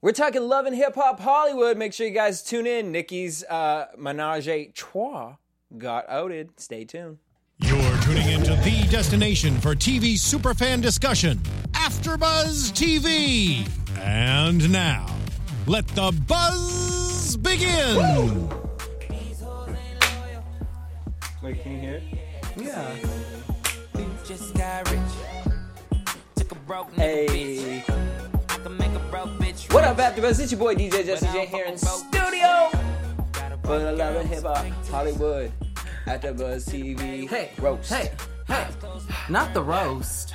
We're talking love and hip-hop Hollywood. Make sure you guys tune in. Nicki's Menage a Trois got outed. Stay tuned. You're tuning into the destination for TV superfan discussion, AfterBuzz TV. And now, let the buzz begin. Woo! Wait, can you hear it? Yeah. Just got rich. Took a broke Hey. I can make a broke bitch. What up, AfterBuzz? It's your boy DJ Jesse J here in studio for the love and hip-hop Hollywood. AfterBuzz TV. Hey. Roast. Hey. Not the roast.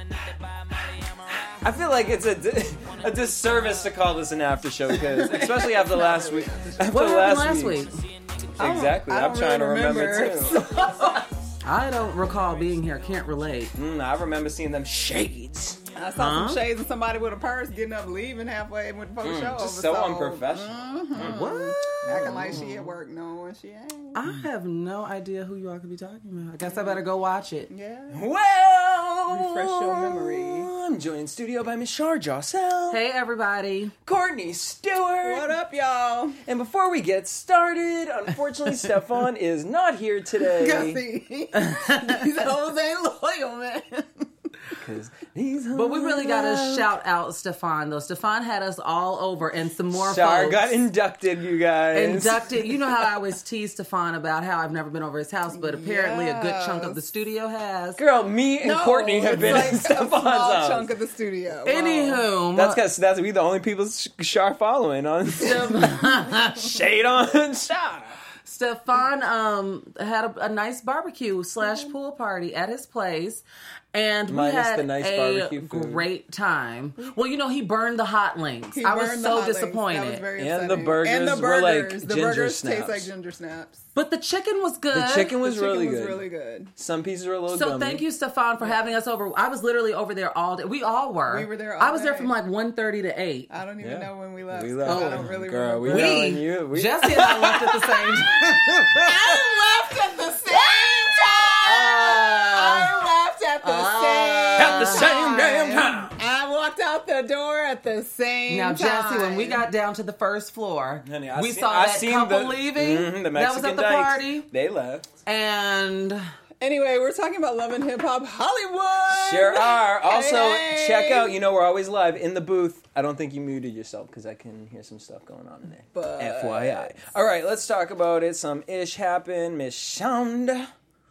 I feel like it's a disservice to call this an after show because, especially after last week. After What happened last week? week? Exactly. I'm trying to remember too. I don't recall being here. Can't relate. I remember seeing them shades. I saw some shades and somebody with a purse getting up, leaving halfway before the show. Just so unprofessional. What? Acting like she at work, knowing she ain't. I have no idea who you all could be talking about. I guess I better go watch it. Yeah. Well, Refresh your memory. I'm joined in studio by Miss Shar Jossel, Hey, everybody. Courtney Stewart. What up, y'all? And before we get started, unfortunately, Stefan is not here today. Gussy. These hoes ain't loyal, man. But we really got to shout out Stefan, though. Stefan had us all over, and some more Shar folks. got inducted, you guys. Inducted. You know how I always tease Stefan about how I've never been over his house, but apparently a good chunk of the studio has. Girl, me and Courtney have been in Stefan's a small house. chunk of the studio. Wow. Anywho. That's because we the only people Shar following on Shade on Shar. Stefan had a nice barbecue / pool party at his place, and we Minus had the nice a barbecue food. great time. Well, you know, he burned the hot links. He I was burned the so hot links. disappointed. That was very And the upsetting. burgers were like the ginger burgers snaps. taste like ginger snaps. But the chicken was good. The chicken was The chicken really was good. really good. Some pieces were a little So gummy. thank you, Stefan, for having us over. I was literally over there all day. We all were. We were there all I was there day. from like 1:30 to 8. I don't even Yeah. know when we left. We left. I don't really Girl, remember. we knowing you. Jesse and I left at the same time. I left at the same At the same damn time. I walked out the door at the same Now, time. Jesse, when we got down to the first floor, Honey, we saw that couple leaving. The Mexican that was at the dykes. party. They left. And Anyway, we're talking about Love and Hip Hop Hollywood. Sure are. Also, Hey. check out, we're always live in the booth. I don't think you muted yourself because I can hear some stuff going on in there. But- FYI. All right, let's talk about it. Some ish happened. Miss Shonda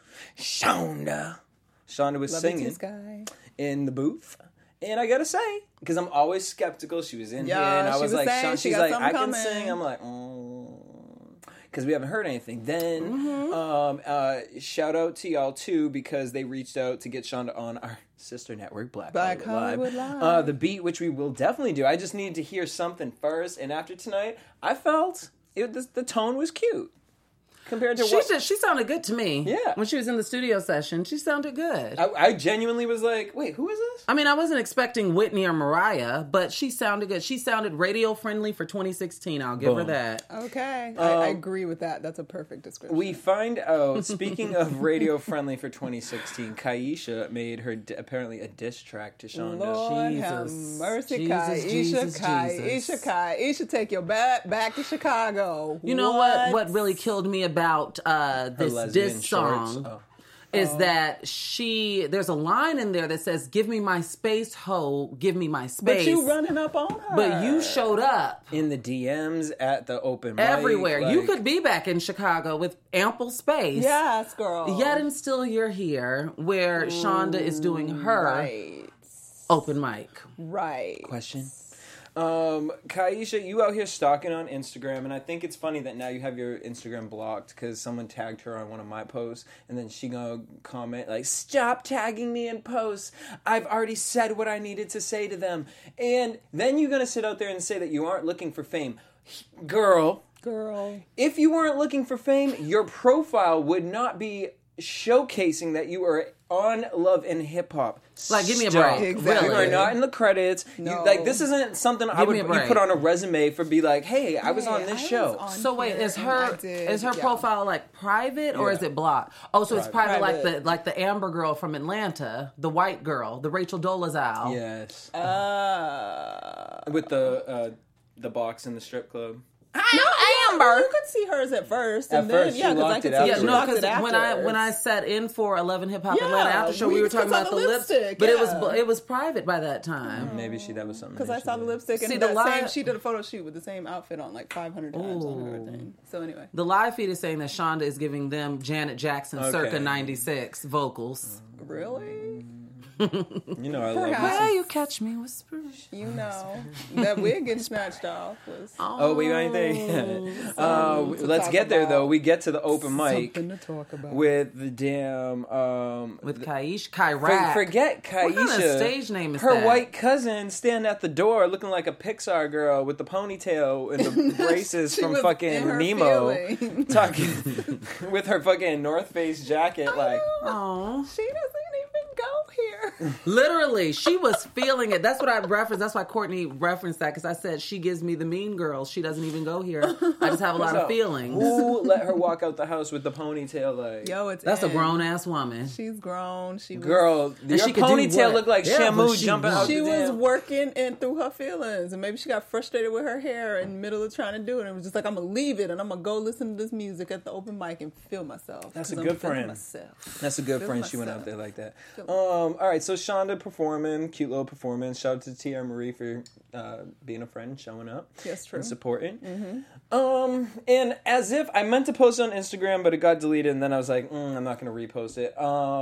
was Love singing It to Sky. in the booth. And I gotta say, because I'm always skeptical, she was in here Yeah, and I she was was like, saying she she's got like, something I can coming. sing. I'm like, because we haven't heard anything. Then, shout out to y'all too, because they reached out to get Shonda on our sister network, Black Hollywood Live. The beat, which we will definitely do. I just needed to hear something first, and after tonight, I felt the tone was cute. Compared to she sounded good to me. Yeah. When she was in the studio session, she sounded good. I genuinely was like, wait, who is this? I mean, I wasn't expecting Whitney or Mariah, but she sounded good. She sounded radio friendly for 2016. I'll give her Boom. that. Okay. I agree with that. That's a perfect description. We find out, speaking of radio friendly for 2016, Kaisha made her apparently a diss track to Shonda. Lord Jesus. have mercy, Jesus, Kaisha, take your back to Chicago. You know what really killed me about this lesbian diss song shorts. is that there's a line in there that says, "Give me my space, ho, give me my space." But you running up on her. But you showed up In the DMs, at the open mic. everywhere. You like- could be back in Chicago with ample space. Yes, girl. Yet and still you're here where Shonda is doing her Right. open mic. Right. Question. Kaisha, you out here stalking on Instagram, and I think it's funny that now you have your Instagram blocked because someone tagged her on one of my posts, and then she gonna comment like, "Stop tagging me in posts. I've already said what I needed to say to them." And then you're gonna sit out there and say that you aren't looking for fame. Girl, if you weren't looking for fame, your profile would not be showcasing that you are on Love and Hip Hop. Like, give me a Stop. break. Exactly. You are not in the credits. No. This isn't something I Give would me a you break. put on a resume for be like, hey, I was on Hey, this I was show. on So wait, here is and her I did, yeah. profile like private or Yeah. is it blocked? Oh, so it's private, Private. like the Amber girl from Atlanta, the white girl, the Rachel Dolezal. Yes. Uh, With the the box in the strip club? Amber. You could see hers at first. At And first, then, you because I locked could it see out. Yeah, she no, locked because it afterwards. when I sat in for 11 Hip Hop Yeah, Atlanta after show, we were talking because about of the the lipstick, lipstick, but yeah. it was private by that time. Maybe that was something. Because I saw the lipstick and See, the live- she did a photo shoot with the same outfit on like 500 times on her thing. So anyway. The live feed is saying that Shonda is giving them Janet Jackson circa Okay. 96 vocals. Really? You know, I love Perhaps. this. Where you catch me whispering. You know. That wig getting snatched off was Oh, we got anything? Let's talk get there about. though. We get to the open mic something to talk about. with the damn With Kyrack. forget Kaisha. What kind of stage name is her that? white cousin standing at the door looking like a Pixar girl with the ponytail and the braces She from was fucking in her Nemo, feeling. talking with her fucking North Face jacket. Like, Aw. She doesn't even go here. Literally, she was feeling it. That's what I referenced. That's why Courtney referenced that, because I said she gives me the mean girls. She doesn't even go here. I just have a lot of feelings. who let her walk out the house with the ponytail? Like, Yo, it's That's a in. grown ass woman. She's grown. She was, girl, your she could do ponytail what? looked like Yeah, but Shamu she jumping out She the was damn. working and through her feelings, and maybe she got frustrated with her hair in the middle of trying to do it, and was just like, "I'm gonna leave it, and I'm gonna go listen to this music at the open mic and feel myself." That's a 'cause good I'm feeling friend. myself. That's a good Feel friend. She went myself. out there like that. All right, so Shonda performing, cute little performance. Shout out to Tia Marie for being a friend, showing up, Yes, true. and supporting. And as if I meant to post it on Instagram, but it got deleted, and then I was like, I'm not going to repost it.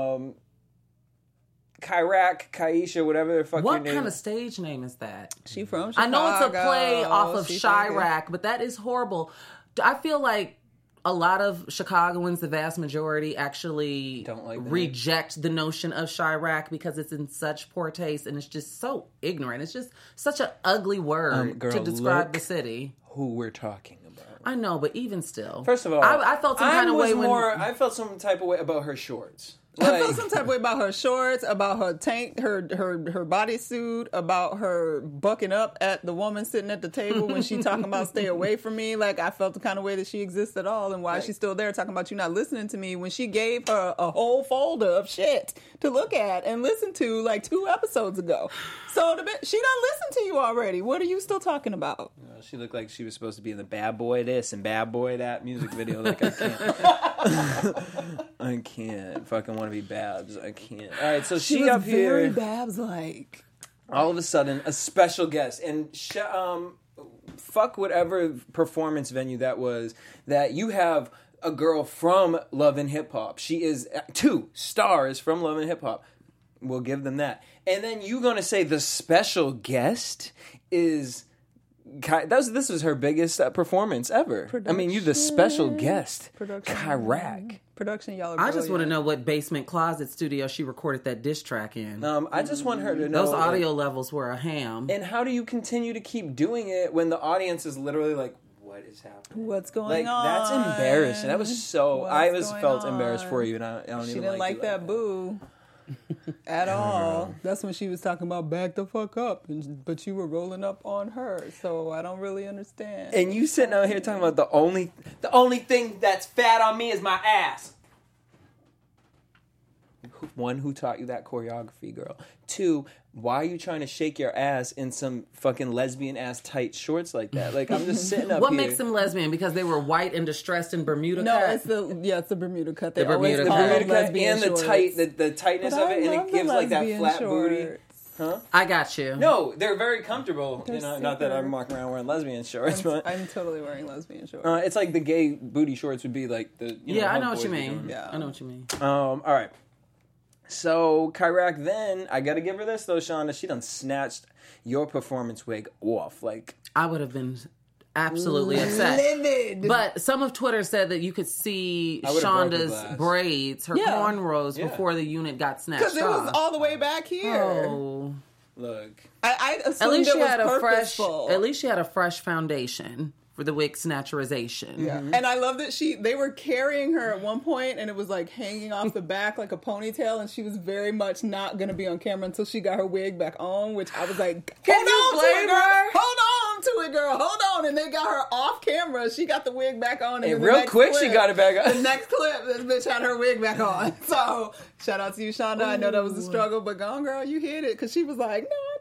Kyrack, Kaisha, whatever the fuck your What name. kind of stage name is that? She from I Chicago. know it's a play off of She Chirac, but that is horrible. I feel like a lot of Chicagoans, the vast majority, actually Don't like the reject the notion of Chirac because it's in such poor taste and it's just so ignorant. It's just such an ugly word girl, to describe look the city. who we're talking about. I know, but even still. First of all, I felt some kind of way when... I felt some type of way about her shorts. I felt some type of way about her shorts, about her tank, her bodysuit, about her bucking up at the woman sitting at the table when she talking about stay away from me. Like, I felt the kind of way that she exists at all, and why she's still there talking about you not listening to me when she gave her a whole folder of shit to look at and listen to like 2 episodes ago. So she done listened to you already. What are you still talking about? She looked like she was supposed to be in the Bad Boy This and Bad Boy That music video. Like, I can't. I can't. Fucking want to be Babs. I can't. All right, so she was up very here. Babs like. All of a sudden, a special guest. And fuck whatever performance venue that was, that you have a girl from Love and Hip Hop. She is 2 stars from Love and Hip Hop. We'll give them that. And then you're going to say the special guest is... This was her biggest performance ever. I mean, you the special guest. Kyrack. Production, y'all are I just want to brilliant. know what basement closet studio she recorded that diss track in. I just want her to know... Those audio levels were a ham. And how do you continue to keep doing it when the audience is literally like, what is happening? What's going Like, on? that's embarrassing. That was so... I What's felt going embarrassed on? for you, and I don't She even didn't like you that boo at all. That's when she was talking about back the fuck up, but you were rolling up on her. So I don't really understand. And you sitting out here talking about the only thing that's fat on me is my ass. 1, who taught you that choreography, girl? 2, why are you trying to shake your ass in some fucking lesbian ass tight shorts like that? Like, I'm just sitting up What here. makes them lesbian? Because they were white and distressed in Bermuda no, cut? it's the Bermuda cut. They The always Bermuda call cut. them Bermuda cut lesbian and the shorts. the tightness But of I it, and love it the gives like that lesbian flat booty. shorts. I got you. No, they're very comfortable. They're Not that I'm super. walking around wearing lesbian shorts, but I'm totally wearing lesbian shorts. it's like the gay booty shorts would be like the. Yeah, I how know what boys you are mean. doing. Yeah. I know what you mean. All right. So Kyrack, then I gotta give her this though, Shonda. She done snatched your performance wig off. Like, I would have been absolutely upset. Livid. But some of Twitter said that you could see I would've broke the Shonda's glass. braids, her Yeah. cornrows, Yeah. before the unit got snatched Because it was off. all the way back here. Oh. look, I assumed At least it she was had a fresh. purposeful. At least she had a fresh foundation for the wig snatcherization. Yeah. And I love that they were carrying her at one point and it was like hanging off the back like a ponytail, and she was very much not going to be on camera until she got her wig back on, which I was like, hold you on to blame it, girl. her? Hold on to it, girl. Hold on. And they got her off camera. She got the wig back on. And and then the real next quick she clip- got it back The on. next clip, this bitch had her wig back on. So shout out to you, Shonda. I know that was a struggle, but gone girl, you hit it. Because she was like, not my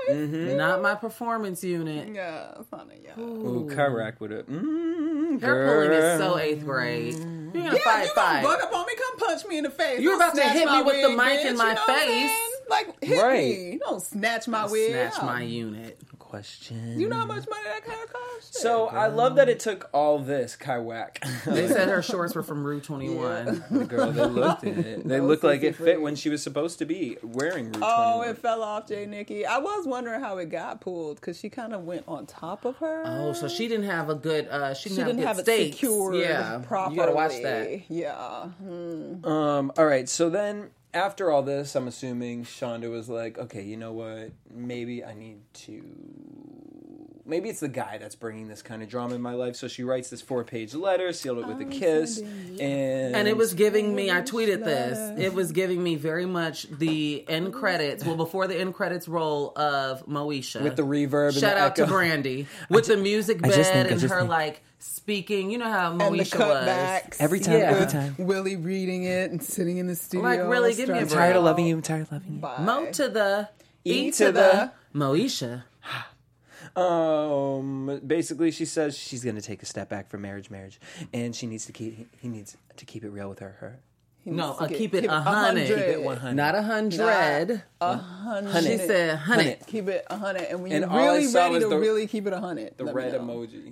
Not my performance unit. Yeah, funny. Yeah. Ooh, Chirac with it. Hair pulling is so 8th grade. You're gonna You fight. gonna bug up on me? Come punch me in the face. You're Don't about to snatch hit my me with the wig, mic in bitch. my You know what I'm face. saying? Like, hit Right. me. Don't snatch my wig. Snatch out. my unit. Question. You know how much money that car costs? So I love that it took all this, Chirac. They said her shorts were from Rue 21. The girl, they looked at it. They looked like it fit when she was supposed to be wearing Route 21. Oh, it fell off, J. Nikki. I was wondering how it got pulled because she kind of went on top of her. Oh, so she didn't have a good. She didn't have have it stakes. secured Yeah, properly. you gotta watch that. Yeah. All right, so then after all this, I'm assuming Shonda was like, okay, you know what? Maybe I need to... Maybe it's the guy that's bringing this kind of drama in my life. So she writes this 4-page letter, sealed it with a kiss. And it was giving me, I tweeted this, it was giving me very much the end credits, before the end credits roll of Moesha. with the reverb and Shout the out to echo. Brandy. With the music I just bed think- and her, like, speaking. You know how And the Moesha was. cutbacks. Every time, Yeah. every time. Willie reading it and sitting in the studio. Like, really, give me a stressed break. Tired of loving you, I'm tired of loving you. Bye. Mo to the, E to the... Moesha. Basically, she says she's going to take a step back from marriage, and he needs to keep it real with her. No, needs to keep it 100. Keep it 100. Not 100. 100. She said 100. Keep it 100. And when And you're all I really saw ready was to the- really keep it 100. The let me red know. emoji.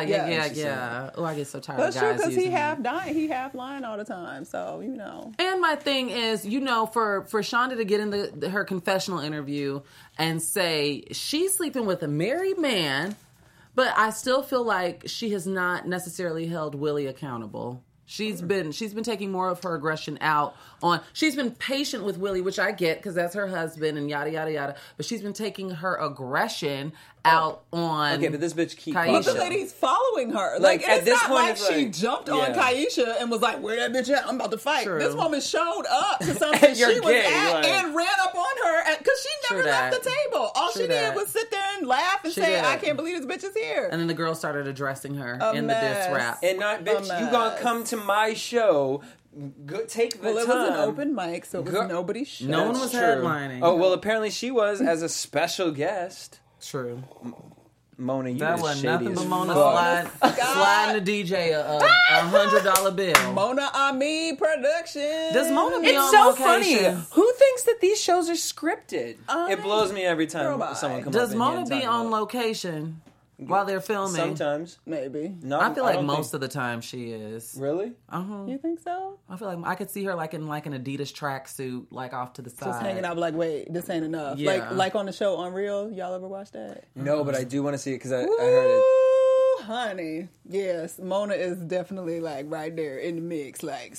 Yeah. Oh, I get so tired That's of true guys because using he it. half dying. He half lying all the time. So, you know. And my thing is, you know, for Shonda to get in her confessional interview and say she's sleeping with a married man, but I still feel like she has not necessarily held Willie accountable. She's been taking more of her aggression out on. She's been patient with Willie, which I get because that's her husband and yada yada yada. But she's been taking her aggression out on. Okay, but this bitch keep Kaisha. But the pushing. lady's following her. Like, Like, at it's this not point, like it's she like- jumped on yeah. Kaisha and was like, where that bitch at? I'm about to fight. True. This woman showed up to something You're she was gay, at like- and ran up on her because she True never left that. the table. All True she that. did was sit there and laugh and She say, did. I can't believe this bitch is here. And then the girl started addressing her A in the diss mess. rap. And not, bitch, you gonna come to my show. Go, take the Well, it time. was an open mic, so it was Girl- nobody's show. No one was True. headlining. Oh, well, apparently she was as a special guest. True. Mona, you That is wasn't shady nothing as but Mona fuck. sliding the DJ a $100 bill. Mona Ami Productions. Does Mona be It's on so location? funny. Who thinks that these shows are scripted? It blows me every time Girl, bye. someone comes up Does in here Mona and be talk on about it. location while they're filming? Sometimes. Maybe. No, I feel like don't most think- of the time she is. Really? You think so? I feel like I could see her like in an Adidas tracksuit, like off to the side. Just hanging out like, wait, this ain't enough. Yeah. Like on the show Unreal. Y'all ever watch that? No, but I do want to see it because I heard it. Ooh, honey. Yes, Mona is definitely like right there in the mix, like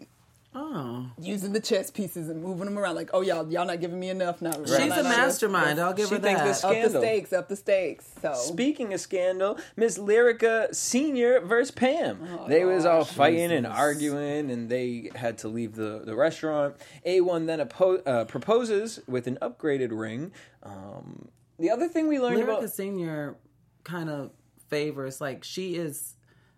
Oh, using the chess pieces and moving them around. Like, oh y'all not giving me enough now. she's a mastermind. I'll give She her thinks that. this- Up the Scandal. stakes, up the stakes. So Speaking of scandal, Miss Lyrica Senior versus Pam. They was all fighting and arguing, and they had to leave the restaurant. A1 then proposes with an upgraded ring. The other thing we learned Lyrica about Senior kind of favors, like, she is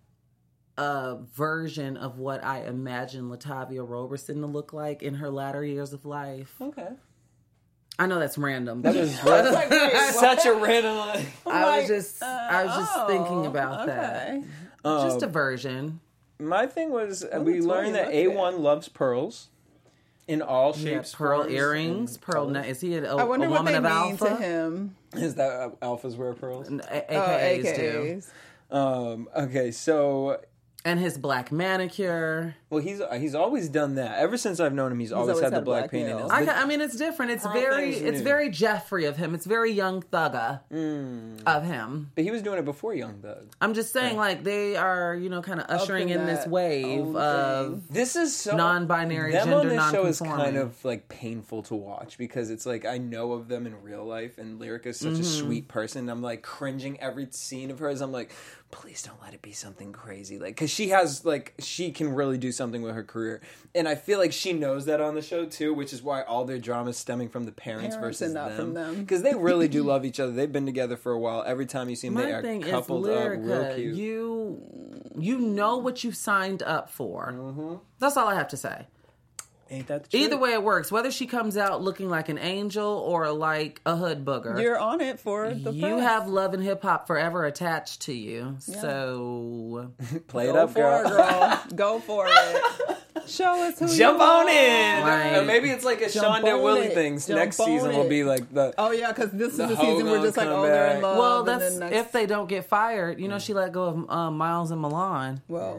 a version of what I imagine Latavia Roberson to look like in her latter years of life. okay, I know that's random. that was like, wait, such a random. I was just thinking about that. Okay. Just a version. My thing was we learned that look A1 loves pearls in all He had shapes, pearl forms, earrings, and pearl. colors. Is he a I wonder what woman they of mean to alpha? him. Is that alphas wear pearls? AKAs do. AKAs. Okay, so And his black manicure. well, he's always done that. Ever since I've known him, he's always had the black paint in his. nails. I mean, it's different. It's Pearl very, thing's it's new. very Jeffrey of him. It's very Young Thugger of him. But he was doing it before Young Thug. I'm just saying, like, they are, you know, kind of ushering in this that wave own of. This is so Non-binary, them gender on this show is non-conforming. kind of like painful to watch because it's like I know of them in real life, and Lyrica is such a sweet person. I'm like cringing every scene of hers. I'm like, please don't let it be something crazy, like because she has like she can really do something with her career, and I feel like she knows that on the show too, which is why all their drama is stemming from the parents Parents versus and not from them. because they really do love each other. They've been together for a while. Every time you see them, they My are thing is, coupled up, real Lyrica, cute. you know what you signed up for. That's all I have to say. Ain't that the truth? Either way it works. Whether she comes out looking like an angel or like a hood booger. You're on it for the you press. have love and hip hop forever attached to you. So Play it Go up, for girl. it, girl. Go for it. Show us who Jump you on are. in. Right. Or maybe it's like a Jump Shonda on Willie it. thing. Jump Next on season will it. be like the. Oh yeah, because this is The the season we're hoe just like, gonna oh, come they're back. in love. well, and that's then next, if they don't get fired. You know, she let go of Miles and Milan. well,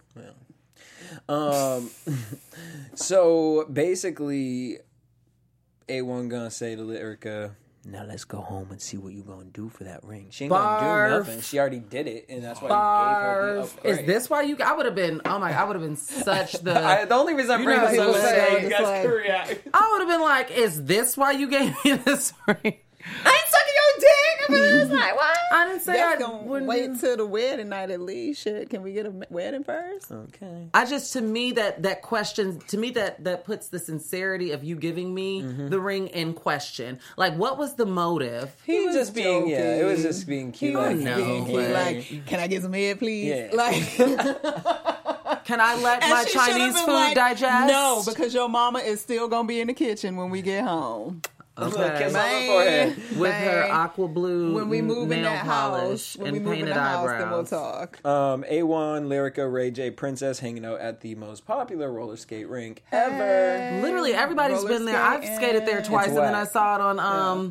So basically, A1 gonna say to Lyrica, "Now let's go home and see what you gonna do for that ring." She ain't gonna Barf. do nothing. She already did it, and that's why you gave her the Barf. upgrade. Is this why you? I would have been. Oh my! I would have been such the. The only reason I'm You bringing know this how up people is say, so you just guys like- can react. I would have been like, "Is this why you gave me this ring?" I ain't sucking your dick. I mean, it's like what? I didn't say That's I gonna wouldn't. wait till the wedding night at least. Shit, can we get a wedding first? Okay. I just to me that question to me that puts the sincerity of you giving me the ring in question. Like, what was the motive? He was just being, joking. it was just being cute. He like, was no being cute, way. like, can I get some head, please? Yeah. Like, Can I let and my she should've Chinese been food like, digest? No, because your mama is still gonna be in the kitchen when we get home. Kiss Okay. on the forehead. With her Man. aqua blue When we move in nail that polish house, when and we move in painted the house, then we'll eyebrows. talk. A1, Lyrica, Ray J, Princess hanging out at the most popular roller skate rink ever. Literally, everybody's Roller been there. I've skating. skated there twice, It's and then I whack. saw it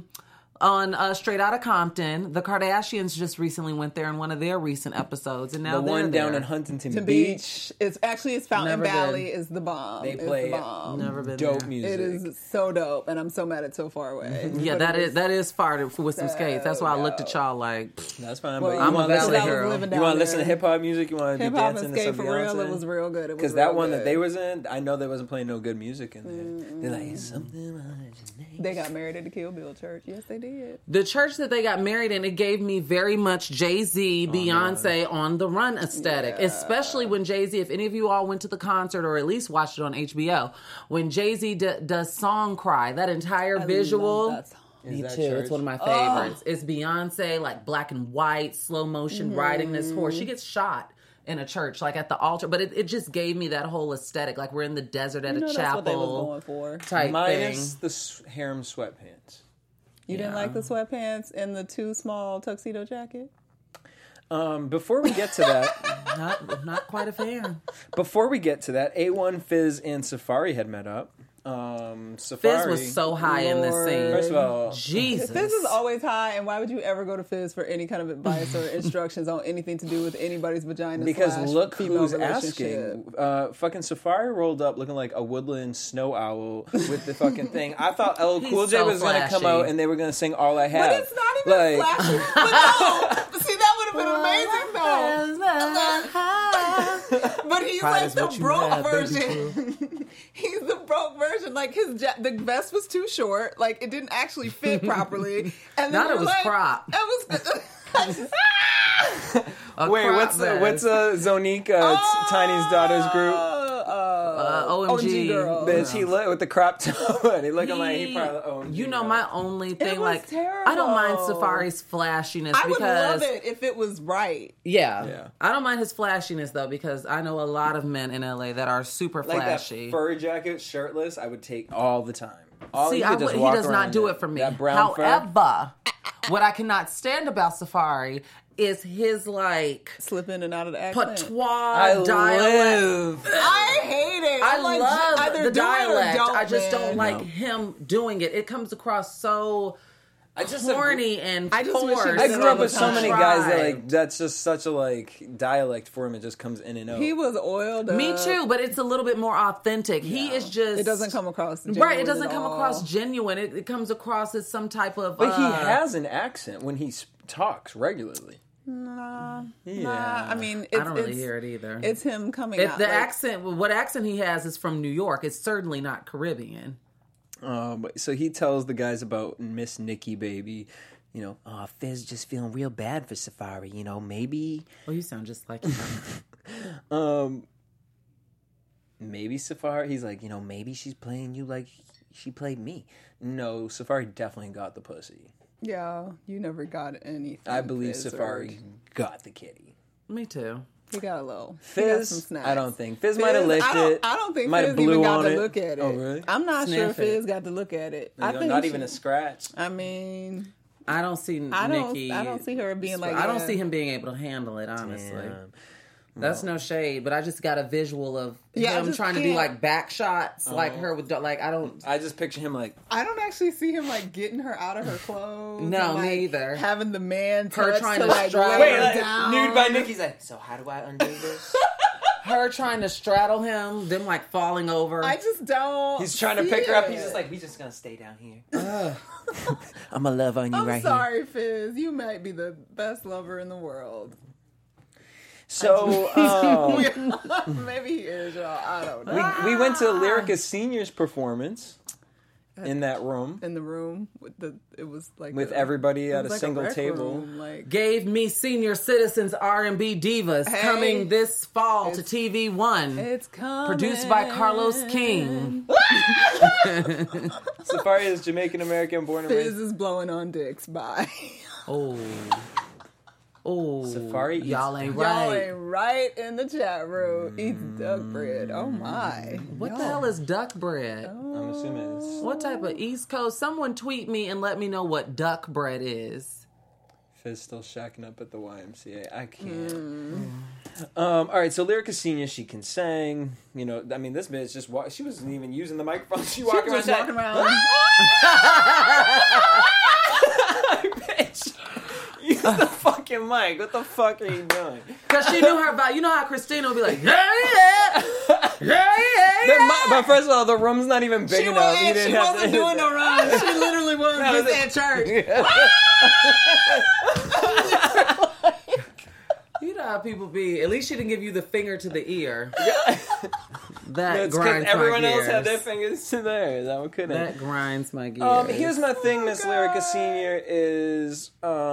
on Straight Outta Compton. The Kardashians just recently went there in one of their recent episodes, and now The they're one down there. in Huntington The Beach. beach. It's Fountain Never Valley been. is the bomb. They It's play the bomb. Never been Dope there. music. It is so dope, and I'm so mad it's so far away. Yeah, But it that is far with some skates. That's why I looked at dope. y'all like, That's fine, Well, but I'm you a want to listen valley to hero. living You down want to listen to there. hip hop music? You want to be Hip hop dancing and to skate some for real. Beyonce? It was real good. It was Because real that one good. that they was in, I know they wasn't playing no good music in there. They're like, it's something on your name. They got married at the Kill Bill church. Yes, they did. the church that they got married in, it gave me very much Jay-Z, Beyonce on the run aesthetic. Yeah. Especially when Jay-Z, if any of you all went to the concert or at least watched it on HBO, when Jay-Z does Song Cry, that entire visual. Love that song. Me that too. church? It's one of my favorites. It's Beyonce, like black and white, slow motion, riding this horse. She gets shot in a church, like at the altar. But it just gave me that whole aesthetic. Like we're in the desert at You know a that's what they was chapel going for. type Minus thing. the harem sweatpants. You didn't like the sweatpants and the too small tuxedo jacket? Before we get to that, Not quite a fan. before we get to that, A1, Fizz, and Safari had met up. Safari Fizz was so high in this Lord. scene. First of all, Jesus. Fizz is always high, and why would you ever go to Fizz for any kind of advice or instructions on anything to do with anybody's vagina? because / look female who's relationship? asking. Fucking Safari rolled up looking like a woodland snow owl with the fucking thing. I thought LL Cool He's J so was going to come flashy. out and they were going to sing All I Have. But it's not even flashy. But no, see, that would have been amazing though. But he's Pride like is the what you broke have, baby version. He's the broke version. Like the vest was too short. Like it didn't actually fit properly. And then Not it you're was like, crop. It was. Wait, crop what's vest. Zonique, Tiny's daughter's group? OMG girl. Bitch, he looked with the crop top and he looking like he probably owned. You know, my only thing, was like, I don't mind terrible. Safari's flashiness I would because, love it if it was right. Yeah. I don't mind his flashiness though because I know a lot of men in LA that are super like flashy. that fur jacket, shirtless, I would take all the time. All See, you could just he walk does around not do in it for me. That brown fur. However, what I cannot stand about Safari is his like Slip in and out of the accent. patois I dialect. live. I hate it. I I'm like, love either the do it or dialect. don't, I just man. don't like him doing it. It comes across so I just corny and I just wish he forced. I did grew up all with the so time. many guys that Right. like that's just such a like dialect for him. It just comes in and out. He was oiled up. Me too, but it's a little bit more authentic. He is just It doesn't come across genuine right. It doesn't at come all. across genuine. It comes across as some type of. But he has an accent when he talks regularly. Nah, Yeah. I mean, I don't really hear it either. It's him coming If out. the like, accent, what accent he has is from New York. It's certainly not Caribbean. So he tells the guys about Miss Nikki, baby. You know, Fizz just feeling real bad for Safari. You know, maybe Oh, you sound just like him. maybe Safari. He's like, you know, maybe she's playing you like she played me. No, Safari definitely got the pussy. Yeah, you never got anything. I believe Fizz Safari heard. got the kitty. Me too. He got a little. Fizz, he got some snacks. I don't think. Fizz might have licked it. I don't think might Fizz have blew even got on to it. look at it. Oh, really? I'm not sure Sniff it. Fizz got to look at it. I think not even a scratch. I mean, I don't see I Nikki. don't see her being like. I don't see him being able to handle it, honestly. Damn. That's no shade, but I just got a visual of Yeah, I him just trying to do can't. like back shots, like her with like I don't. I just picture him like, I don't actually see him like getting her out of her clothes. No, and, like, me either. Having the man Her touch trying to to like straddle lay her her like, down. nude by Nikki's like, so how do I undo this? Her trying to straddle him, them like falling over. I just don't. He's trying to see pick her up. it. He's just like, we just gonna stay down here. I'm gonna love on you I'm right sorry, Fizz. You might be the best lover in the world. here. So Maybe he is, y'all. I don't know. we went to Lyrica Senior's performance in that room In the room with it was like with a- everybody it at was a like single rec table. room, like Gave me Senior Citizens R&B Divas Hey. coming this fall to It's- TV One. it's coming. Produced by Carlos King. Safari is Jamaican American, born and Fizz raised. is blowing on dicks. Bye. Oh. Oh. Safari eats- Y'all ain't Y'all right. ain't right in the chat room. Eats duck bread. Oh my. What the hell is duck bread? I'm assuming it's What type of East Coast? Someone tweet me and let me know what duck bread is. Fizz still shacking up at the YMCA. I can't. All right, so Lyrica Senior, she can sing. You know, I mean, this bitch just she wasn't even using the microphone. She walking around. Just walking around. Bitch, use the fucking mic. What the fuck are you doing? Because she knew her vibe. You know how Christina would be like, yeah. But first of all, the room's not even big She enough. You wasn't, didn't she have wasn't to doing no runs. She literally was No, just at church. You know how people be. At least she didn't give you the finger to the ear. That It's because grinds everyone my else gears. had their fingers to theirs. That one couldn't. That grinds my gears. Here's my thing, Miss Lyrica Senior is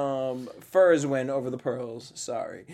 furs win over the pearls. Sorry,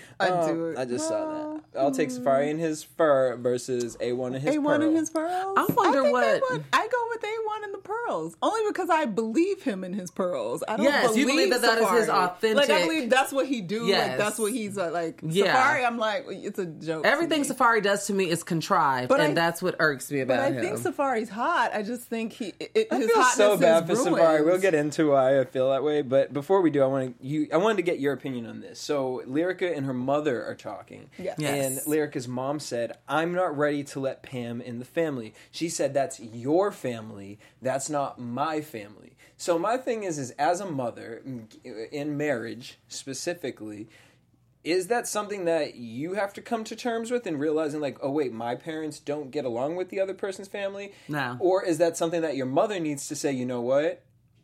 I just saw that. I'll take Safari and his fur versus A1 and his A1 pearl. and his pearls. I wonder think what- I go with A1 and the pearls only because I believe him in his pearls. I don't. Yes, you believe that is his authentic- Like I believe that's what he do. Yes. Like that's what he's like. Yeah. Safari, I'm like it's a joke. to Everything me. Safari does to me is contrived, But and I- that's what irks me But about I him. think Safari's hot. I just think I his feel hotness so bad for is ruined. Safari. We'll get into why I feel that way, but before we do, I wanted to get your opinion on this. So Lyrica and her mother are talking, Yes. and Yes. Lyrica's mom said, "I'm not ready to let Pam in the family." She said, "That's your family. That's not my family." So my thing is as a mother in marriage specifically. Is that something that you have to come to terms with and realizing like, oh wait, my parents don't get along with the other person's family? No. Or is that something that your mother needs to say, you know what?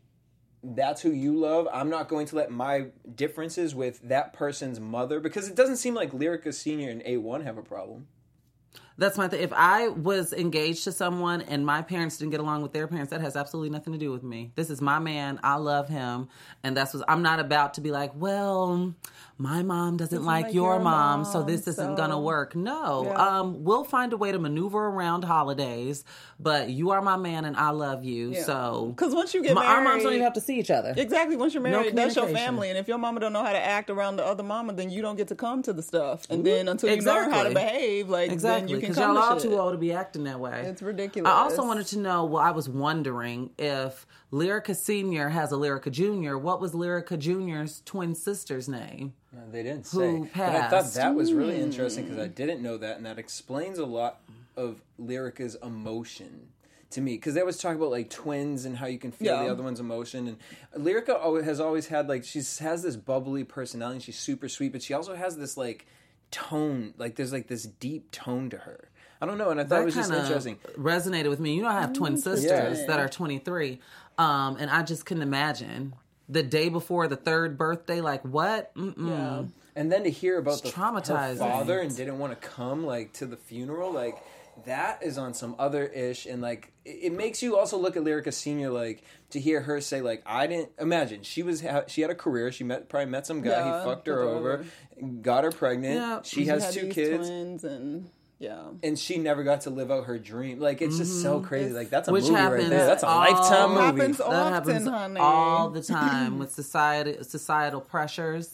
That's who you love. I'm not going to let my differences with that person's mother, because it doesn't seem like Lyrica Senior and A1 have a problem. That's my thing. If I was engaged to someone and my parents didn't get along with their parents, that has absolutely nothing to do with me. This is my man. I love him. And that's what I'm not about to be like, well, my mom doesn't like your mom, so this isn't going to work. No. Yeah. We'll find a way to maneuver around holidays, but you are my man and I love you. Yeah. So, Because once you get married, our moms don't even have to see each other. Exactly. Once you're married, that's your communication. family. And if your mama don't know how to act around the other mama, then you don't get to come to the stuff. And then until you learn how to behave, like then you can because come y'all to all shit. too old to be acting that way. It's ridiculous. I also wanted to know, well, I was wondering if Lyrica Senior has a Lyrica Junior. What was Lyrica Junior's twin sister's name? No, they didn't Who say. But I thought passed. that was really interesting because I didn't know that, and that explains a lot of Lyrica's emotion to me. Because they was talking about like twins and how you can feel the other one's emotion. And Lyrica has always had like has this bubbly personality. And she's super sweet, but she also has this like tone. Like there's like this deep tone to her. I don't know, and I thought it was just kinda interesting. Resonated with me. You know, I have twin sisters that are 23, and I just couldn't imagine the day before the third birthday. Like what? Yeah. And then to hear about It's her traumatizing. father and didn't want to come like to the funeral, like that is on some other ish, and like it makes you also look at Lyrica Senior, like to hear her say like I didn't imagine she had a career, she probably met some guy, he fucked her over, got her pregnant, Yeah. she has had 2 these kids. twins and And she never got to live out her dream. Like it's just so crazy. Like that's a Which movie right happens there. That's a all- lifetime movie. happens That often, happens honey. all the time with societal pressures.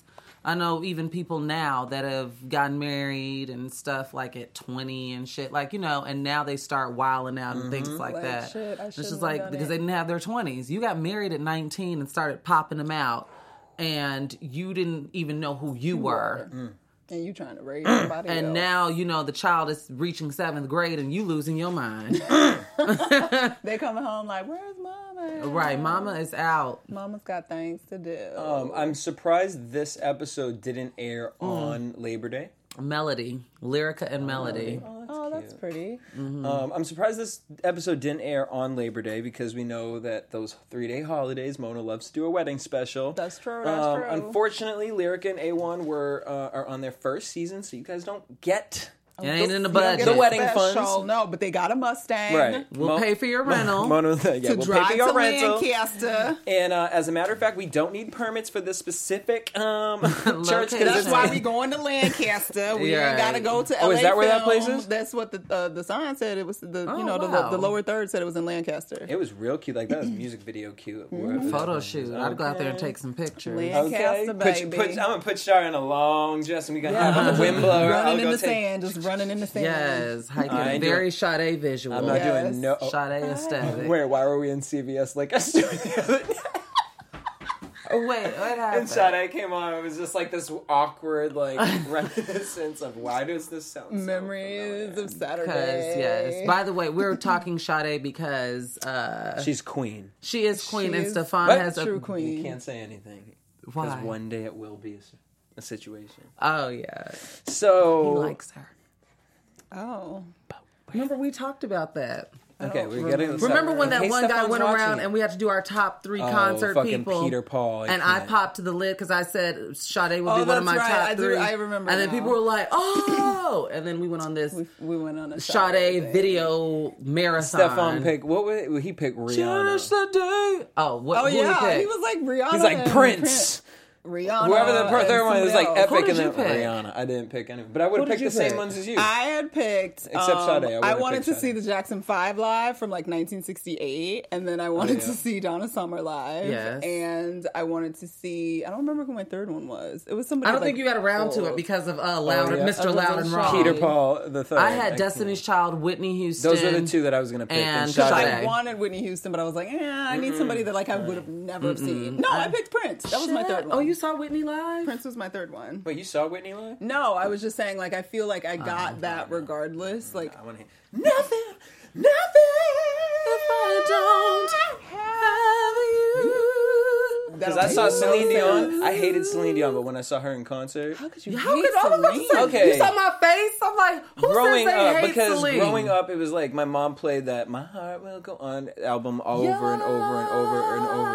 I know even people now that have gotten married and stuff like at 20 and shit, like, you know, and now they start wilding out and things like that. Shit, I it's just shouldn't like, have done because it. they didn't have their 20s. You got married at 19 and started popping them out, and you didn't even know who you were. And you trying to raise somebody And else. now, you know, the child is reaching 7th grade and you losing your mind. They coming home like, where's mama? Right, mama is out. Mama's got things to do. I'm surprised this episode didn't air on Labor Day. Melody, Lyrica and Melody. Oh, that's pretty. I'm surprised this episode didn't air on Labor Day because we know that those 3-day holidays, Mona loves to do a wedding special. That's true, that's true. Unfortunately, Lyrica and A1 are on their first season, so you guys don't get It ain't in the You don't budget. get a The wedding special, funds. No, but they got a Mustang. right. We'll pay for your rental. Mona, To we'll pay drive for your to rental. Lancaster. And as a matter of fact, we don't need permits for this specific church. 'Cause Location. That's it's- why we going to Lancaster. We Yeah. ain't got to go to LA. Oh, is that where that Film. place is? That's what the sign said. It was the wow. the lower third said it was in Lancaster. It was real cute. Like, that was a music video cute. Photo shoot. I'd go out there and take some pictures. Lancaster, baby. I'm going to put Shar in a long dress and we going to have on the wind blower. I'll running in go the take... sand, just running in the sand. Yes, I hiking. ain't Very Sade visual. I'm not Yes. doing no... Sade aesthetic. Wait, why were we in CVS like us doing the other day? Oh, wait, what happened? And Sade came on. It was just like this awkward, like, reminiscence of why does this sound so Memories of Saturday. Because, yes. By the way, we're talking Sade because She's queen. she is queen She and is Stefan What? has a... True You queen. can't say anything. Why? Because one day it will be a situation. Oh, yeah. So... He likes her. Oh. Remember, we talked about that. Okay, we gotta... Remember when that Hey, one guy Stefan's went watching around it. and we had to do our top 3 concert fucking people? Peter Paul. And I popped to the lid because I said Sade would Oh, be one of my that's right. top 3. I remember And then now. people were like, "Oh!" And then we went on this We went on a Sade thing. video marathon. Stefan picked... What would he pick? Rihanna. Cherish the day. Oh, what? Oh who yeah, he pick? he was like Rihanna. He's like and Prince. Rihanna. Whoever the and third one is, like somebody else. epic, Who and did then you pick? Rihanna. I didn't pick any, but I would have Who did picked the you same pick? ones as you. I had picked Except Sade. I I would've wanted picked to Sade. see the Jackson 5 live from like 1968, and then I wanted yeah. to see Donna Summer live. Yes. And I wanted to see. I don't remember who my third one was. It was somebody. I don't like, think you got around to it old. because of Loud, yeah. Mr. Loud and Wrong. Peter Paul the third. I had can't- Destiny's Child, Whitney Houston. Those were the 2 that I was going to pick. and Sade. Sade. I wanted Whitney Houston, but I was like, I need somebody that like I would have never seen. No, I picked Prince. That was my third one. Oh, you saw Whitney live? Prince was my third one. Wait, you saw Whitney live? No, I was just saying, like, I feel like I got that regardless. Like, I want to hear. nothing. If I don't have you. Because I saw Celine Dion. I hated Celine Dion, but when I saw her in concert, How could you How hate could all of us Celine? say? Okay. You saw my face? I'm like, who growing says they up, hate because Celine? growing up, it was like my mom played that "My Heart Will Go On" album over and over and over and over.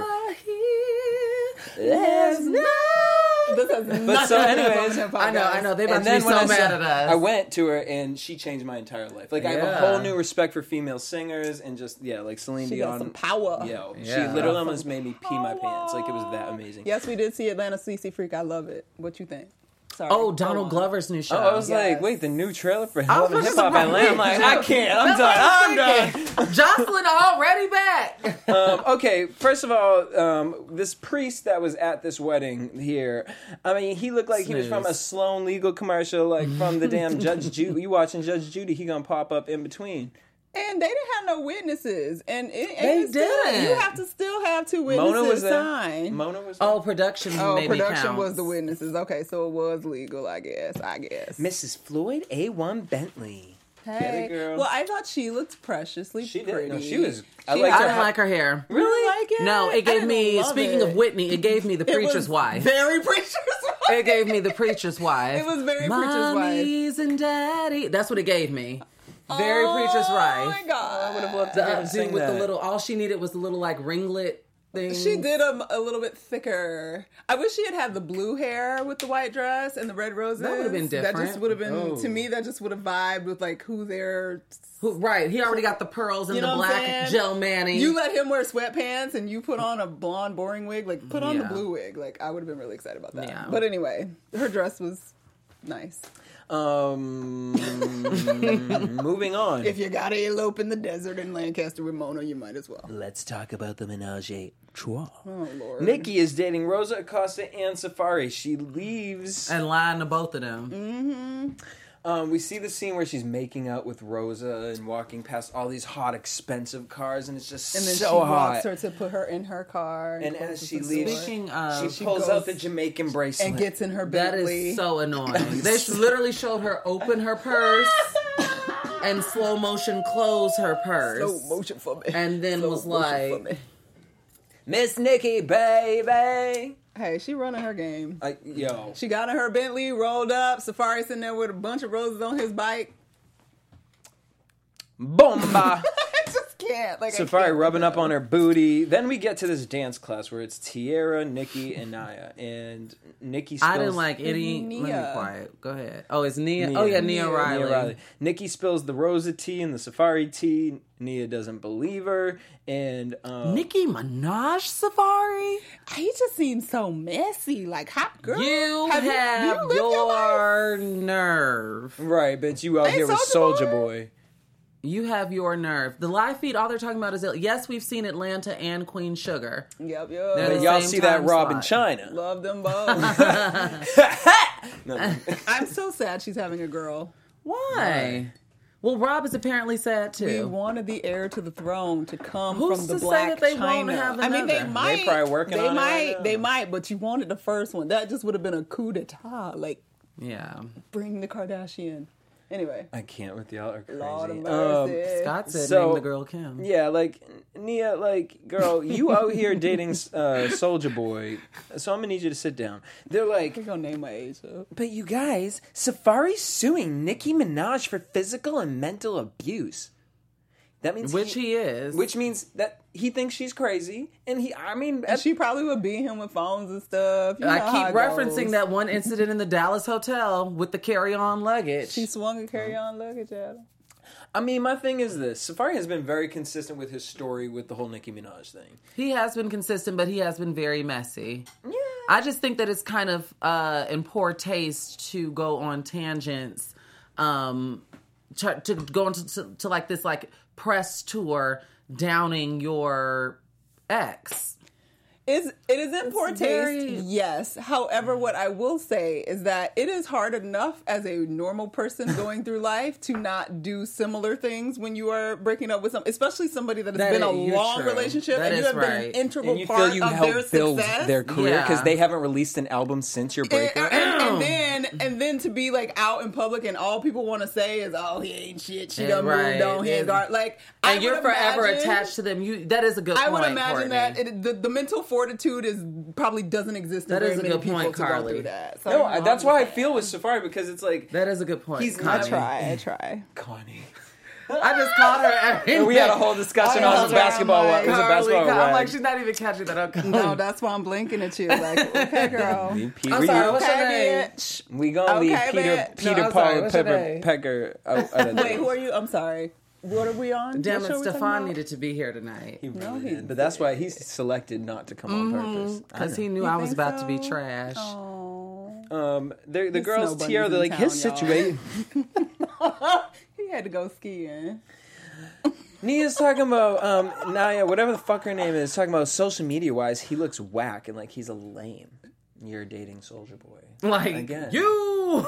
There's no. This has But so, anyways, I know. They about and to be then when so I mad saw, at us. I went to her and she changed my entire life. Like I have a Yeah. whole new respect for female singers and just like Celine She Dion. got some power. Yo, she Yeah. literally almost made me pee my pants. Like it was that amazing. Yes, we did see Atlanta CC Freak. I love it. What you think? Sorry. Oh, Go Donald on. Glover's new show. Oh, I was Yes. like, wait, the new trailer for I Hell was of looking Hip Hop surprised. Atlanta. I'm like, I can't. I'm done. Jocelyn already back. Okay, first of all, this priest that was at this wedding here, I mean, he looked like he was from a Sloan Legal commercial, like from the damn Judge Judy. You watching Judge Judy, he gonna pop up in between. And they didn't have no witnesses. And They it's still- didn't. You have to still have 2 witnesses Mona was there. sign. Mona was there. Oh, production maybe production counts. was the witnesses. Okay, so it was legal, I guess. Mrs. Floyd A1 Bentley. Get it, girl. Well, I thought she looked preciously She did. pretty. No, she was. I She liked I her. didn't like her hair. Really? Like it? No, I it gave didn't me, love speaking it. of Whitney, it gave me the It preacher's was wife. Very preacher's wife. It gave me the preacher's wife. It was very preacher's wife. Mommy's and daddy. That's what it gave me. Very preacher's Oh wife. my god! I would have loved to hear her Dude, sing with that. the little, all she needed was the little like ringlet thing. She did a little bit thicker. I wish she had the blue hair with the white dress and the red roses. That would've been That just different. would have been Oh. to me. That just would have vibed with like who they're. Right, he already got the pearls and You know the what I'm black saying? gel manning. You let him wear sweatpants and you put on a blonde boring wig. Like put on the Yeah. blue wig. Like I would have been really excited about that. Yeah. But anyway, her dress was nice. Moving on. If you gotta elope in the desert in Lancaster with Mona, you might as well. Let's talk about the menage. bisexual. Oh, Lord. Nikki is dating Rosa Acosta and Safari. She leaves. And lying to both of them. We see the scene where she's making out with Rosa and walking past all these hot, expensive cars, and it's just And then so she hot. walks her to put her in her car. And as closes she the leaves, door Speaking of, she pulls goes out the Jamaican bracelet. and gets in her that Bentley. is so annoying. They literally showed her open her purse and slow motion close her purse. Slow motion for me. And then Slow was motion for like, me. Miss Nikki, baby. Hey, she running her game. Yo. She got in her Bentley, rolled up. Safari sitting there with a bunch of roses on his bike. Bomba. I just can't. Like, Safari I can't rubbing with up on her booty. Then we get to this dance class where it's Tierra, Nikki, and Naya. And Nikki spills... I didn't like any. Let me be Nia. quiet. Go ahead. Oh, it's Nia. Nia. Oh, yeah, Nia Riley. Nikki spills the Rosa tea and the Safari tea. Nia doesn't believe her. And Nicki Minaj Safari? He just seems so messy. Like, hot girl. You have have lived your life? your nerve. right, bitch, you out Hey, here with Soulja Soulja Boy. Boy. You have your nerve. The live feed, all they're talking about is, yes, we've seen Atlanta and Queen Sugar. Yep, They're But the y'all same see that time Rob in slot. China. Love them both. I'm so sad she's having a girl. Why? Well, Rob is apparently sad too. We wanted the heir to the throne to come Who's from the to say black that they won't China. have I mean, they another? might. They probably working they on it might, right now. They might, but you wanted the first one. That just would have been a coup d'etat. Like, Yeah. bring the Kardashian. Anyway, I can't with y'all are crazy. Lord of mercy. Scott said So- name the girl Kim. Yeah, like, Nia, like, girl, you out here dating Soulja Boy, so I'm gonna need you to sit down. They're like, We're gonna name my age. but you guys, Safari's suing Nicki Minaj for physical and mental abuse. That means Which he is. Which means that he thinks she's crazy, and And she probably would beat him with phones and stuff. You know I how keep it referencing goes. that one incident in the Dallas hotel with the carry-on luggage. She swung a carry-on luggage at him. I mean, my thing is this: Safari has been very consistent with his story with the whole Nicki Minaj thing. He has been consistent, but he has been very messy. Yeah. I just think that it's kind of in poor taste to go on tangents, to go into like this like press tour downing your ex. It is in poor taste, very- yes. However, what I will say is that it is hard enough as a normal person going through life to not do similar things when you are breaking up with especially somebody that has That been a is- you're long true. relationship That and you is have been right. an integral And you part feel you of their helped build success. their career because Yeah. they haven't released an album since your breakup. And then to be like out in public and all people want to say is, oh, he ain't shit. She done Right. moved on. He ain't got like. And I you're would forever imagine- attached to them. That is a good I point, would imagine Courtney. that the mental fortitude is probably doesn't exist. That in very is a many good people point, to go Carly. through that. So, No, I'm that's why I just feel saying. with Safari because it's like That is a good point. He's Connie. not I try. Connie. I just called her every We had a whole discussion I on know, the basketball. I'm like, It was a Carly, basketball I'm rag. like, she's not even catching that. Okay. No, that's why I'm blinking at you. Like, okay, girl. I'm sorry, what's your name? bitch. We gonna leave Okay, Peter bitch. Peter No, I'm Paul sorry, what's your Pepper name? Pecker. out of the- Wait, who are you? I'm sorry. What are we on? Damn What it, show we talking Stefan about? needed to be here tonight. He No, really he did. But that's why he's selected not to come on purpose. I Because he know. knew You I was think about to be so? trash. Oh. The His girls snow Tierra, they're like bunny's his in town, y'all. situation. He had to go skiing. Nia's talking about Naya, whatever the fuck her name is, talking about social media wise, he looks whack and like he's a lame. You're dating Soulja Boy. Like, Again. you!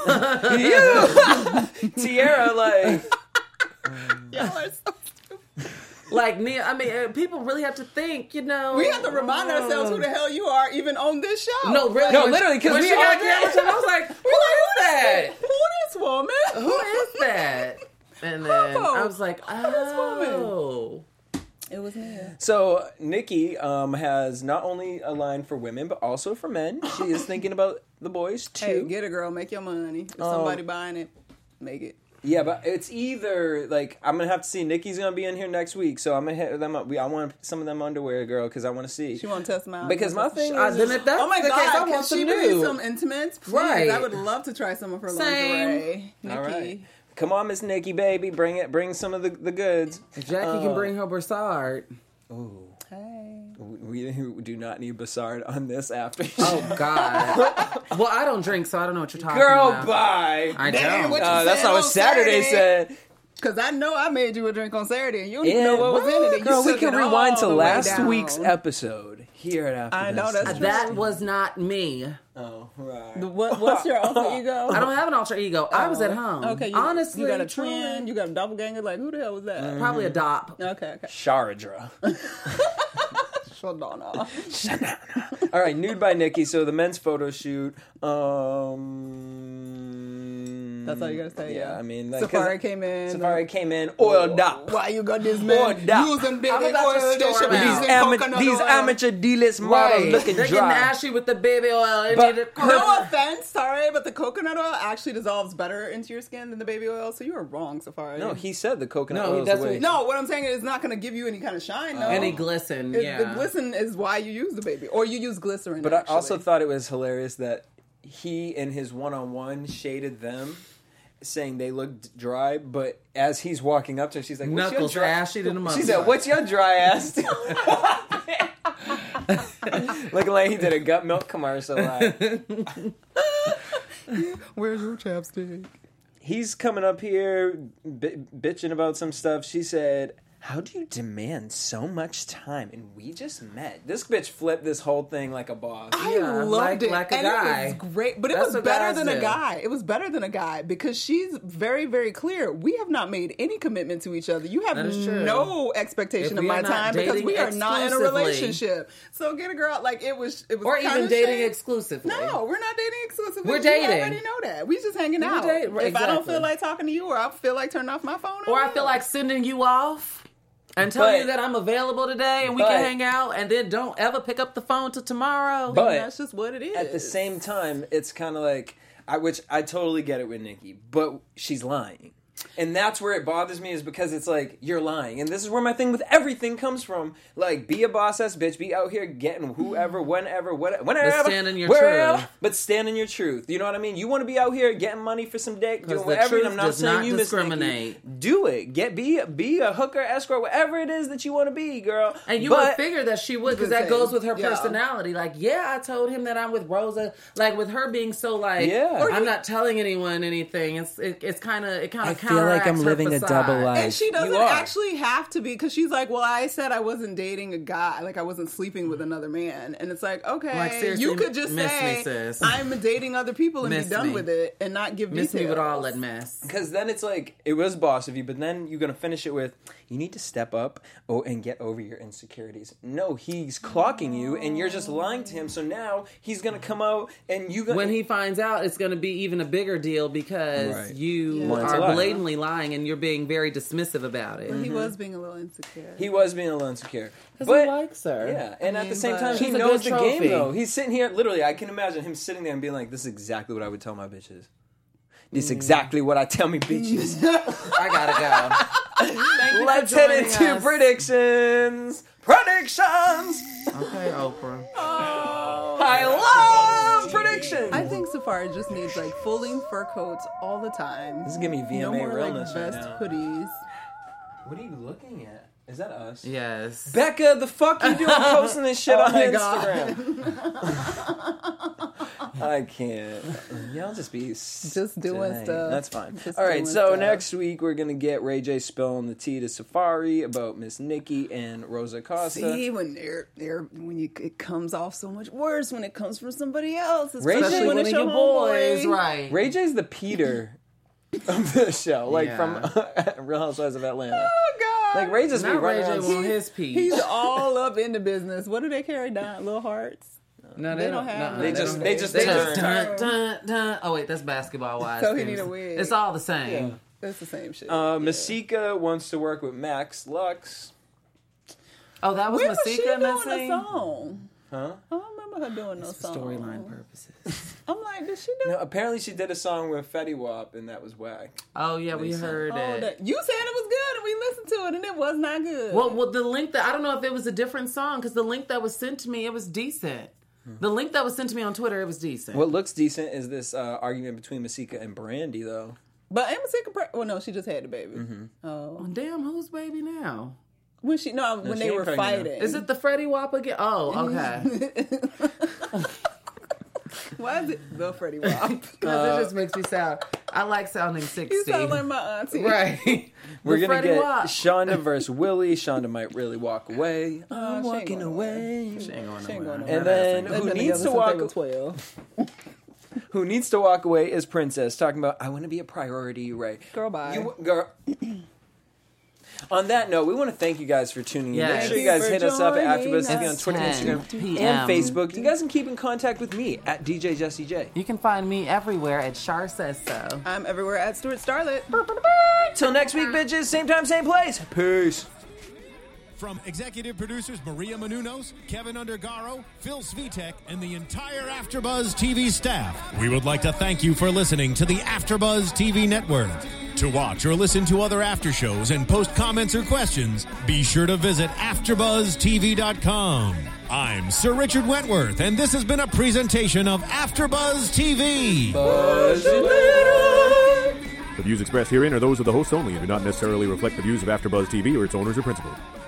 Tierra, like Y'all are so Like, Nia, I mean, people really have to think, you know. We have to remind ourselves who the hell you are, even on this show. No, really. No, literally, 'cause when we she all got did. camera time, I was like, who is that? Who this woman? Who is that? And then Bravo. I was like, oh. It was Nia. so. Nikki has not only a line for women but also for men. She is thinking about the boys too. Hey, get it, girl. Make your money. If somebody buying it, make it. Yeah, but it's either like I'm gonna have to see. Nikki's gonna be in here next week, so I'm gonna hit them up. I want some of them underwear, girl, because I want to see. She want to test them out. Because my thing Then is, if that's Oh my the god! case, I Can want she some release new. some intimates? Please. Right. I would love to try some of her Same. lingerie. Nikki. all right, come on, Miss Nikki, baby, bring it. Bring some of the goods. If Jackie can bring her Broussard. Ooh, Hey. we do not need Bassard on this after. Oh, God. Well, I don't drink, so I don't know what you're talking Girl, about. bye. I Damn, don't. what you That's said not what on Saturday said. Because I know I made you a drink on Saturday and you don't even know what was in it. And Girl, you we took can it rewind all to the way last down. week's episode. Hear it after I know, this. that's That was not me. Oh, right. What's your alter ego? I don't have an alter ego. I was at home. Okay, honestly, you got a truly, twin, you got a doppelganger. Like, who the hell was that? probably a dop. Okay. Sharadra. Shadana. All right, Nude by Nikki. So the men's photo shoot. That's all you gotta say. Yeah, I mean, like, Safari came in. oiled up. Why you got this man Oiled up. using baby I'm about to oil? They storm should be out. using coconut These oil. amateur D-list models looking They're getting dry. ashy with the baby oil. It But- needed- No offense, sorry, but the coconut oil actually dissolves better into your skin than the baby oil, so you were wrong, Safari. No, he said the coconut No, oil is that's the way. what- No, what I'm saying is it's not going to give you any kind of shine, though. Any glisten, The yeah. glisten is why you use the baby, or you use glycerin. But I actually. also thought it was hilarious that he, in his one-on-one, shaded them, saying they looked dry. But as he's walking up to her, she's like, "What's Knuckles your dry?" ashy to the mother. She said, "What's your dry ass?" Looking like he did a gut milk commercial. Like, Where's your chapstick? he's coming up here bitching about some stuff. She said, "How do you demand so much time? And we just met." This bitch flipped this whole thing like a boss. I Yeah, loved it. like a and guy. It was great, but it That's was what better guys than a do. guy. It was better than a guy because she's very, very clear. We have not made any commitment to each other. You have That is true. no expectation If of we my are not time because dating we are not in a exclusively. relationship. So get a girl like it was or kinda even dating shady. exclusively. No, we're not dating exclusively. We're You dating. already know that. We just hanging out. dating, If I don't exactly. feel like talking to you, or I feel like turning off my phone, Or I feel like sending you off and telling But- you that I'm available today and we but- can hang out, and then don't ever pick up the phone till tomorrow. But- that's just what it is. At the same time, it's kind of like, which I totally get it with Nikki, but she's lying. And that's where it bothers me, is because it's like, you're lying. And this is where my thing with everything comes from. Like, be a boss ass bitch, be out here getting whoever, whenever, whenever. But stand in your wherever, truth. But stand in your truth. You know what I mean? You want to be out here getting money for some dick, doing the whatever. And truth I'm not does saying not you, Miss Nikki. discriminate. Do it. Be a hooker, escort, whatever it is that you want to be, girl. And you But- would figure that she would, because The that same. goes with her Yeah. personality. Like, yeah, I told him that I'm with Rosa. Like, with her being so like, Yeah. Or I'm not telling anyone anything. It kind of I feel like I'm living a double life. And she doesn't You are. actually have to be, because she's like, well, I said I wasn't dating a guy, like I wasn't sleeping with another man. And it's like, okay, Like, seriously, you could just miss say, me, sis. I'm dating other people and Miss be done me. with it and not give Miss details. me with all that mess. Because then it's like, it was boss of you, but then you're going to finish it with, you need to step up and get over your insecurities. No, he's clocking you, and you're just lying to him. So now he's going to come out, and you When he finds out, it's going to be even a bigger deal because Right. you Wanted to are lie. blatantly lying and you're being very dismissive about it. He was being a little insecure. He was being a little insecure. Because But, he likes her. yeah, and at mean, the same but- time, he She's a knows good the trophy. game, though. He's sitting here, literally, I can imagine him sitting there and being like, this is exactly what I would tell my bitches. This is exactly what I tell me bitches. I gotta go. Let's head joining into us. predictions. Predictions! Okay, Oprah. I love predictions! I think Safari just needs like full-length fur coats all the time. This is giving me VMA no more realness like right vest now. hoodies. What are you looking at? Is that us? Yes. Becca, the fuck you doing posting this shit on my Instagram? I can't. Y'all just be Just doing dang. stuff. That's fine. Just All right, doing so stuff. next week we're gonna get Ray J spilling the tea to Safari about Miss Nikki and Rosa Costa. See, when it comes off so much worse when it comes from somebody else, Ray J- especially when One it's of your your boys, homeboy. right? Ray J's the Peter of the show, like Yeah. from Real Housewives of Atlanta. Oh God! Like Ray just be Not Ray running J around. want his piece. He's all up in the business. What do they carry down? Little hearts. No, They don't have no, They that. just- they just they turn. dun, dun, dun. Oh wait, that's Basketball Wives. So he things. need a wig. It's all the same. Yeah. It's the same shit. Masika wants to work with Max Lux. Oh, that was When was she Masika doing missing. a song? Huh? I don't remember her doing no For song. storyline purposes. I'm like, did she do? No, apparently she did a song with Fetty Wap, and that was whack. Oh yeah, we heard Oh, it. that, you said it was good, and we listened to it, and it was not good. Well, the link that I don't know if it was a different song because the link that was sent to me, it was decent. The link that was sent to me on Twitter, it was decent. What looks decent is this argument between Masika and Brandy, though. but Masika, well, no, she just had the baby. Mm-hmm. Oh, Damn, who's baby now? when she they ain't were pregnant fighting. Is it the Freddie Wap again? Oh, okay. Why is it the Freddie Wap? Because it just makes me sound. I like sounding 60. You sound like my auntie. Right. We're The gonna Freddie get Wap. Shonda versus Willie. Shonda might really walk away. I'm she ain't walking going away. She ain't going She ain't nowhere. going And then They've who been needs to together walk? since they were 12. Who needs to walk away is Princess, talking about I want to be a priority, Ray. Girl, bye. Girl. On that note, we want to thank you guys for tuning in. Yes. Make sure you Thank guys you hit for us up at joining AfterBuzz TV on us. Twitter, 10 Instagram, PM. and Facebook. You guys can keep in contact with me at DJ Jesse J. You can find me everywhere at Char Says So. I'm everywhere at Stuart Starlet. Till next week, bitches. Same time, same place. Peace. From executive producers Maria Menounos, Kevin Undergaro, Phil Svitek, and the entire AfterBuzz TV staff, we would like to thank you for listening to the AfterBuzz TV network. To watch or listen to other after shows and post comments or questions, be sure to visit AfterBuzzTV.com. I'm Sir Richard Wentworth, and this has been a presentation of AfterBuzz TV. The views expressed herein are those of the hosts only and do not necessarily reflect the views of AfterBuzz TV or its owners or principals.